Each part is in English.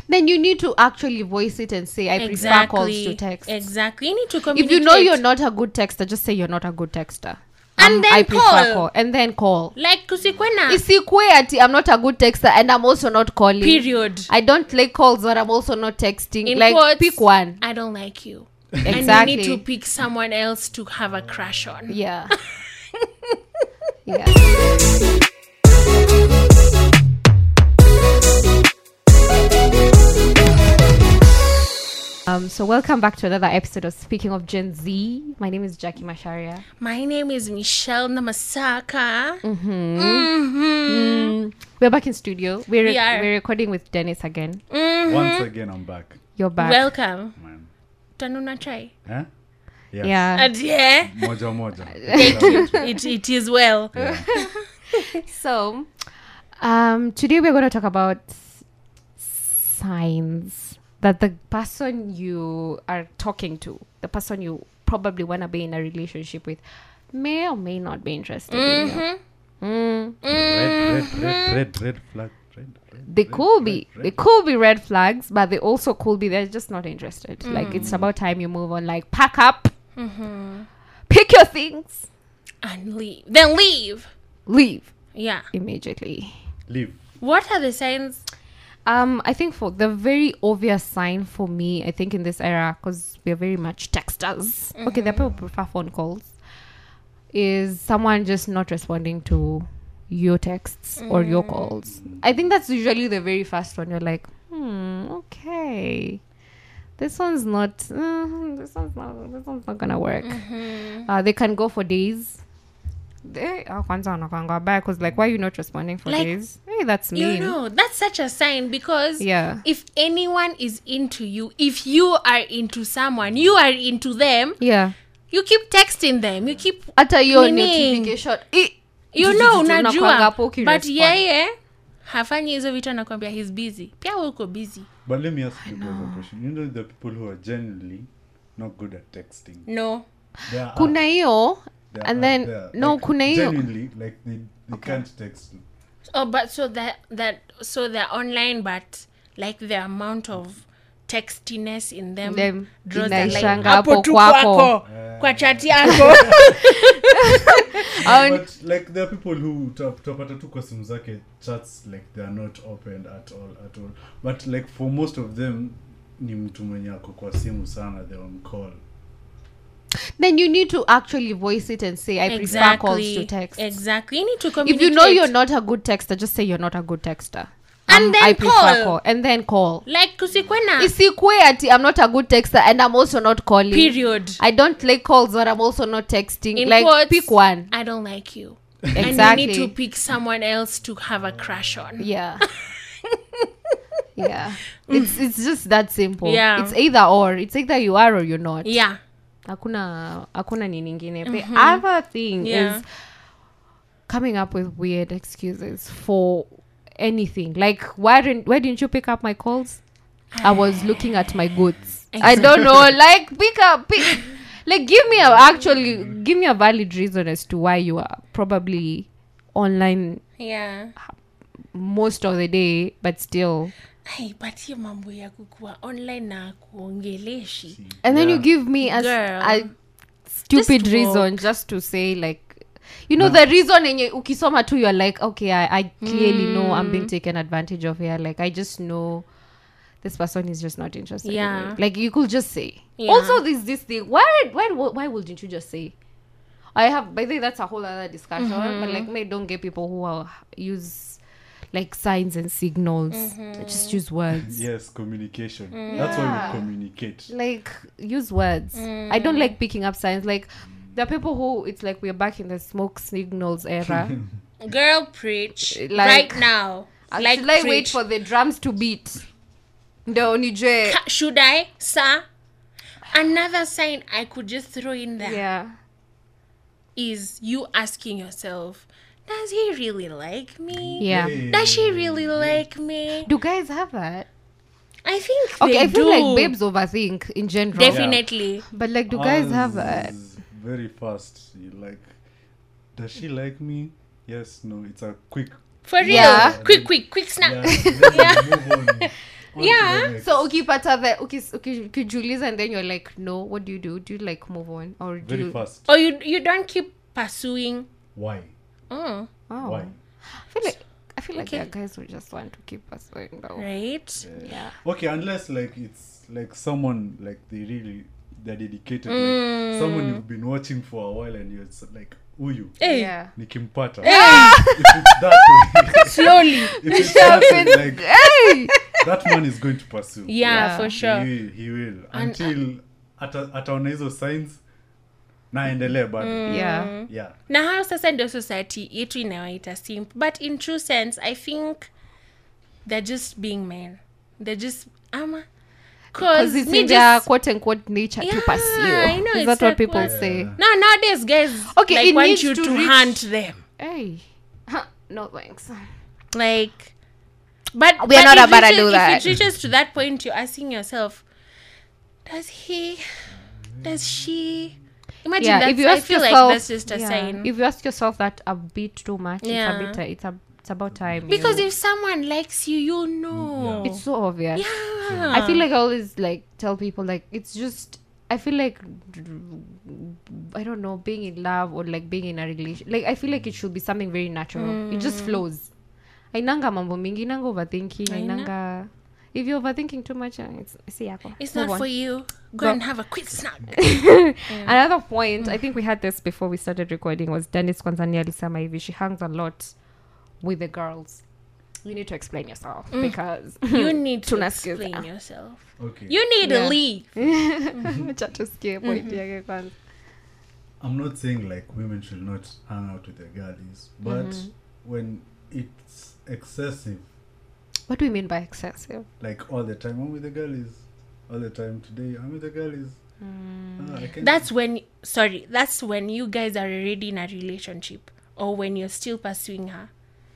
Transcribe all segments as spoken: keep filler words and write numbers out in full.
Then you need to actually voice it and say, I exactly. prefer calls to text. Exactly. You need to communicate. If you know you're not a good texter, just say you're not a good texter. And um, then I call. prefer call. And then call. Like kusikwena. Isikwe ati I'm not a good texter and I'm also not calling. Period. I don't like calls, but I'm also not texting. In like quotes, pick one. I don't like you. Exactly. And you need to pick someone else to have a crush on. Yeah. Yeah. Um, so welcome back to another episode of Speaking of Gen Z. My name is Jackie Masharia. My name is Michelle Namasaka. Mm-hmm. Mm-hmm. Mm. We're back in studio. We're, We are. we're recording with Dennis again. Mm-hmm. Once again, I'm back. You're back. Welcome. Man. Tanuna try. Huh? Yes. Yeah. And yeah, Moja moja. thank you. It, it is well. Yeah. So, um, today we're going to talk about signs that the person you are talking to, the person you probably want to be in a relationship with, may or may not be interested in you. Mm-hmm. Mm. Red, red, red, red, red flag. Red, red, They red, could red, be, red. they could be red flags, but they also could be they're just not interested. Like it's about time you move on. Like pack up, Mm-hmm. pick your things, And leave. Then leave. leave Yeah. immediately. Leave. What are the signs? Um, I think for the very obvious sign for me, I think in this era, because we're very much texters. Mm-hmm. Okay, the people prefer phone calls. Is someone just not responding to your texts or your Mm. calls? I think that's usually the very first one. You're like, hmm, okay, this one's not. Uh, this one's not. This one's not gonna work. Mm-hmm. Uh, they can go for days. They are because like, why are you not responding for Like, days? Hey, that's mean. You know, that's such a sign because Yeah. if anyone is into you, if you are into someone, you are into them, Yeah. you keep texting them, you keep, Hata hiyo Meaning, notification I- you tu- know, tu- tu- unakuanga unajua, hapo but ukirespond. yeye hafanyi hizo vitu, anakwambia he's busy, pia wewe uko busy. But let me ask you guys a question. You know the people who are genuinely not good at texting. No. There are- kuna hiyo there and are- then there are, no like, kuna hiyo genuinely like they, they can't text. Oh, but so that, that, so they're online, but like the amount of textiness in them, Them draws them like, inaishanga hapo hapo tu kwako. kwako, kwa chat yako. Um, But like there are people who tap- tapata tu kwa simu zake chats like they are not opened at all at all. But like for most of them ni mtu mwenye ako kwa simu sana, they're on call. then you need to actually voice it and say, I prefer calls to text. Exactly. You need to If communicate. you know you're not a good texter, just say you're not a good texter. And Um, then I prefer call. call. And then call. Like kusikwena. Isikwe ati I'm not a good texter and I'm also not calling. Period. I don't like calls, but I'm also not texting. In like quotes, pick one. I don't like you. Exactly. And you need to pick someone else to have a crush on. Yeah. Yeah. It's it's just that simple. Yeah. It's either or. It's either you are or you're not. Yeah. Hakuna hakuna ni nyingine. The other thing Yeah. is coming up with weird excuses for anything. Like why didn't why didn't you pick up my calls? I was looking at my goods. I don't know. Like pick up pick, like give me a actually give me a valid reason as to why you are probably online Yeah. most of the day, but still. Hey, but hiyo mambo ya kukua online na kuongeleshi. And then Yeah. you give me a, Girl. a stupid Just reason walk. just to say like, you know, No. the reason yenye ukisoma tu you're like, okay, I, I clearly know I'm being taken advantage of here. Like, I just know this person is just not interested Yeah. in me. Like, you could just say. Yeah. Also, there's this thing. Why, why, why wouldn't you just say? I have, by the way, that's a whole other discussion. But like, may don't get people who are use like signs and signals. Just use words. Yes, communication. That's why Yeah. we communicate. Like, use words. I don't like picking up signs. Like, there are people who it's like we're back in the smoke signals era. Girl, preach. Like- right now. Uh, Like, should I wait preach. for the drums to beat? Ndio nijue. Ka- Should I, sir? Another sign I could just throw in there is Yeah. you asking yourself, does he really like me? Yeah. Hey. Does she really like me? Do guys have that? I think Okay, they I feel do. like babes overthink in general. Definitely. But like, do guys have Ours that? is very fast. You like, does she like me? Yes, no. It's a quick. For real. Yeah. Quick, quick, quick snap. Yeah, then you move on. on to Yeah. the next. So ukipata the ukis- uki- ukijiuliza and then you're like, no, what do you do? Do you like move on or do very you? fast. Or you you don't keep pursuing. Why? Oh, Oh. Why? I feel like I feel like Okay. there are guys who just want to keep pursuing though. right. Yeah. Okay, unless like it's like someone like they really they're dedicated. Mm. Like, someone you've been watching for a while and you're s- like, huyu Hey. Yeah. nikimpata. Hey. If it's that way, Slowly. if it's that way, like Hey. that man is going to pursue. Yeah, Yeah. for sure. He will, he will And- until ata ataona hizo signs na endelee bado. Yeah. Yeah. Na how sasa ndio society yetu inawaita simp, but in true sense I think they're just being men. They're just ama Because cause it's me in their just quote unquote nature to Yeah, pursue. I know, Is it's that what like people what- say? Yeah. no nowadays guys Okay, like it want needs you to to, reach- hunt them. Hey. Huh, no thanks. Like but We are but not it about to reaches- do that. If it reaches to that point you're asking yourself, does he does she imagine Yeah, that's, if you I ask feel yourself, like that's just a yeah, sign. if you ask yourself that a bit too much, Yeah. it's a bit. It's a. It's about time. Because you, if someone likes you, you'll know. it's so obvious. Yeah. I feel like I always like tell people like it's just. I feel like I don't know, being in love or like being in a relation. Like I feel like it should be something very natural. It just flows. Ainanga mambo mingi, inanga overthinking, Aina. ainanga. If you're overthinking too much, uh, it's see yako. It's Move not on. for you. Go Go. and have a quick snack. Another point, I think we had this before we started recording, was Dennis Kwanzani alisema hivi, she hangs a lot with the girls. You need to explain yourself because You need to Tunasikiza. explain yourself. Okay. You need Yeah. to leave. Acha tusikie point yake kwanza. I'm not saying like women should not hang out with their girlies, but Mhm. when it's excessive, What do we mean by excessive? like all the time, I'm with the girlies, all the time today, I'm with the girlies. Mm. Ah, I can't- That's when, sorry, that's when you guys are already in a relationship or when you're still pursuing her.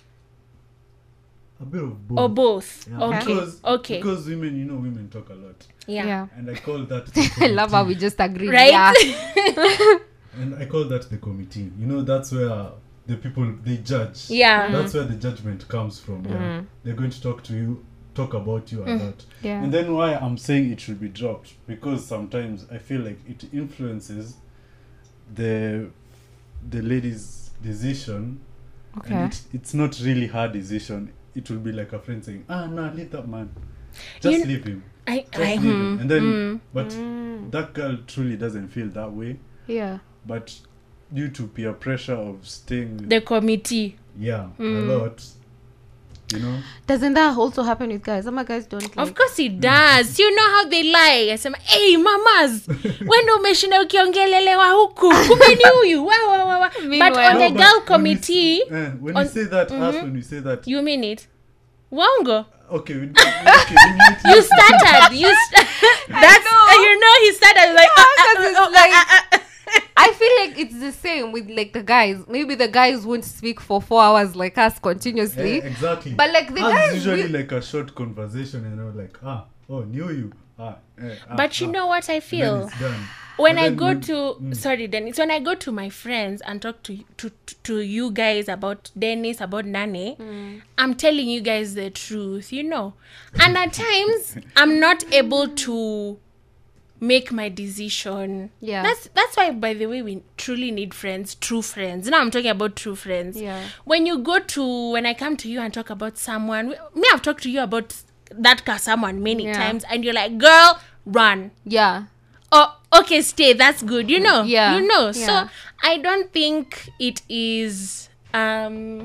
a bit of both. Or both. Yeah, Okay. Because, Okay. Because women, you know, women talk a lot, Yeah. Yeah. and I call that. I love how we just agree. Right? Yeah. And I call that the committee. You know, that's where the people they judge. Yeah. That's where the judgment comes from. Yeah. Mm. They're going to talk to you, talk about you a lot. Yeah. And then why I'm saying it should be dropped, because sometimes I feel like it influences the the lady's decision. Okay. And it, it's not really her decision. It will be like a friend saying, ah, no, leave that man. Just You- leave him. I, Just I, leave him. And then, mm. but Mm. that girl truly doesn't feel that way. Yeah. But due to peer pressure of staying with, the committee. yeah, Mm. a lot, you know. Doesn't that also happen with guys? Some guys don't like. Of course it does. You know how they lie. I say, hey mamas, when umeshinda ukiongelelewa huku, kumbe ni huyu. Wa, wa, wa, wa. But Meanwhile- on the No, but girl when committee, you, s- eh, when on- you say that, Mhm. ask when you say that. you mean it? Wongo. Okay, we, okay, we need to- You started. You st- That's you know he started like Yeah, uh, 'cause uh, it's uh, uh, like- uh, uh, uh. I feel like it's the same with like the guys. Maybe the guys won't speak for four hours like us continuously. Eh, exactly. But, like, the Ours guys is usually will- like a short conversation, and they're like, ah, oh, knew you. Ah, eh, ah, But you ah. know what I And then feel? it's done. When But I then go when- to mm. sorry Dennis, when I go to my friends and talk to to to you guys about Dennis, about Nane, I'm telling you guys the truth, you know. And at times I'm not able to make my decision. Yeah. That's that's why, by the way, we truly need friends, true friends. Now I'm talking about true friends. Yeah. When you go to when I come to you and talk about someone, me I've talked to you about that ka- someone many Yeah. times, and you're like, girl, run. Yeah. Oh, okay, stay. That's good. You know. Yeah, You know. yeah. So I don't think it is. Um.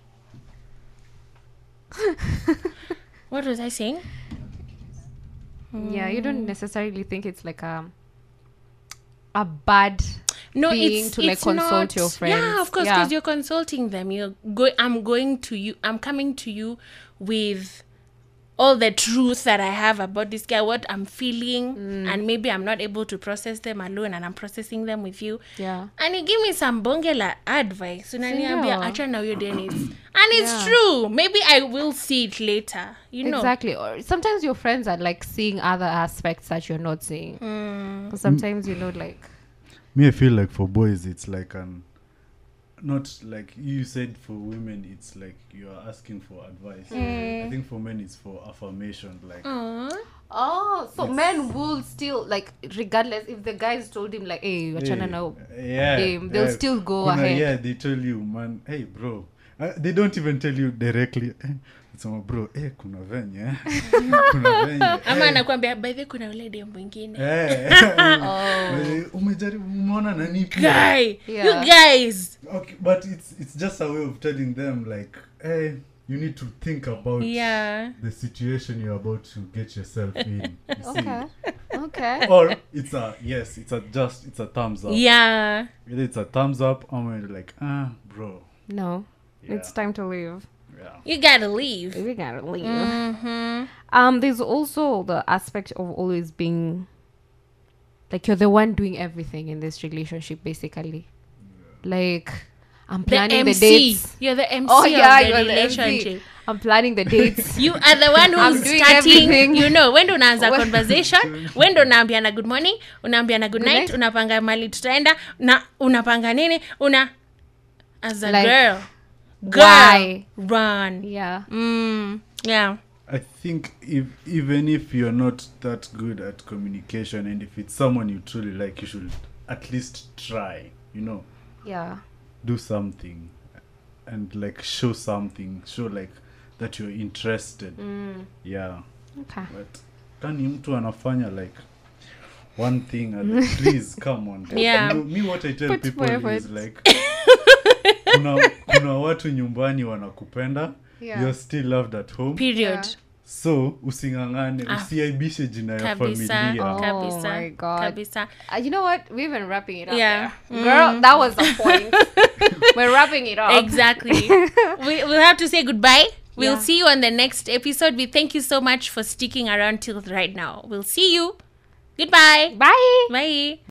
What was I saying? Yeah. You don't necessarily think it's like a a bad No, thing it's to like it's consult not, your friends. Yeah, of course, Yeah. because you're consulting them. You're go. I'm going to you. I'm coming to you with all the truth that I have about this guy, what I'm feeling, Mm. and maybe I'm not able to process them alone, and I'm processing them with you. Yeah. And you give me some bongela advice. Unaniambia Sindio? acha na huyo Dennis. And it's Yeah. true. Maybe I will see it later. You know. Exactly. Or sometimes your friends are like seeing other aspects that you're not seeing. Mm. 'Cause sometimes you know like Me, I feel like for boys, it's like an not like you said for women it's like you are asking for advice. Mm. I think for men it's for affirmation, like Aww. Oh, so It's- men will still like, regardless if the guys told him like, "Hey, wachana hey, now," yeah, them, they'll yeah. still go Kuna- ahead. Yeah, they tell you, man, hey bro. Uh, they don't even tell you directly. It's a bro, eh, kuna venye. eh. Kuna venye. Ama eh. anakuambia by the way kuna ule dem mwingine. Eh. Oh. Umejaribu umeona nani pia? Guy, Yeah. you guys. Okay, but it's it's just a way of telling them like, hey, you need to think about Yeah. the situation you're about to get yourself in. You see? Okay. Okay. Or it's a yes, it's a just it's a thumbs up. Yeah. Either it's a thumbs up or you're like, ah, bro. No, Yeah. it's time to leave. Yeah. You gotta leave. We gotta leave. Mm-hmm. Um, there's also the aspect of always being like you're the one doing everything in this relationship, basically. Like I'm The planning the, M C. dates. You're the M C Oh yeah, of the you're the M C. relationship. I'm planning the dates. You are the one I'm who's doing starting, everything. you know, when ndo unaanza When- conversation, when ndo unaambiana good morning, unaambiana good Good night, night. unapanga mali tutaenda, na unapanga nini, una as a Like, girl. Girl, why? run. Yeah. Mm, yeah. I think if even if you're not that good at communication and if it's someone you truly like, you should at least try, you know, Yeah. do something and like show something, show like that you're interested. Mm. Yeah. Okay. But kani mtu anafanya like one thing and please come on. Yeah. You know, me what I tell Put people more is effort. like kuna, kuna watu nyumbani wanakupenda. Yeah. You're still loved at home. Period. Yeah. So usingangane, Ah. usiaibishe jina ya Kabisa. familia. Oh Kabisa. my God. Kabisa. Uh, you know what? We're even wrapping it up. Yeah. there. Girl, that was the point. We're wrapping it up. Exactly. we, we'll have to say goodbye. We'll Yeah. see you on the next episode. We thank you so much for sticking around till right now. We'll see you. Goodbye. Bye. Bye.